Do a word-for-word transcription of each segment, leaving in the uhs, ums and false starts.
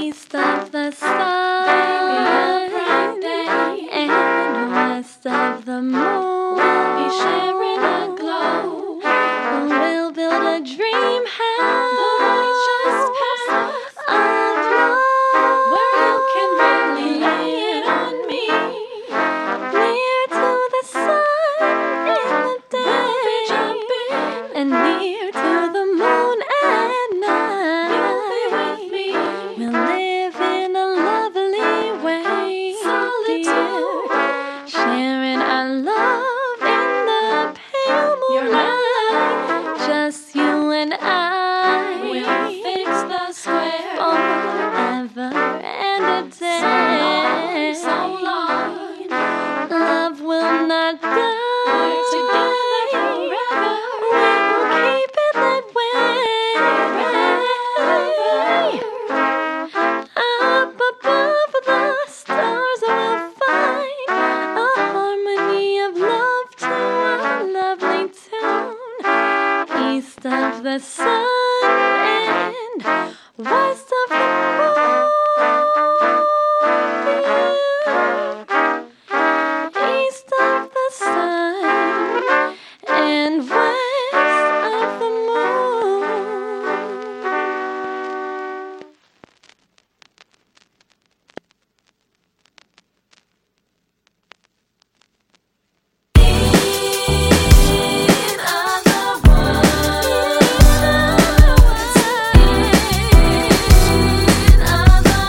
east of the sun, and west of the moon, we'll be sharing a glow. We'll build a dream house, the righteous path of love, where you can really lean on me. Near to the sun in the day, we'll be jumping, and near to the moon at night. You'll be with me. We'll live in a lovely way, Solitude, dear, sharing our love in the pale You're moonlight. Just you and I. we'll fix the square. Forever and a day. So long, Love will not die. we're together forever. We'll keep it that way. Up above the stars, we'll find a harmony of love to a lovely tune. East of the sun and west of the moon. East of the sun and west of the moon. In other words, in other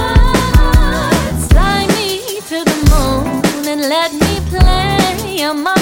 words, fly me to the moon and let me play among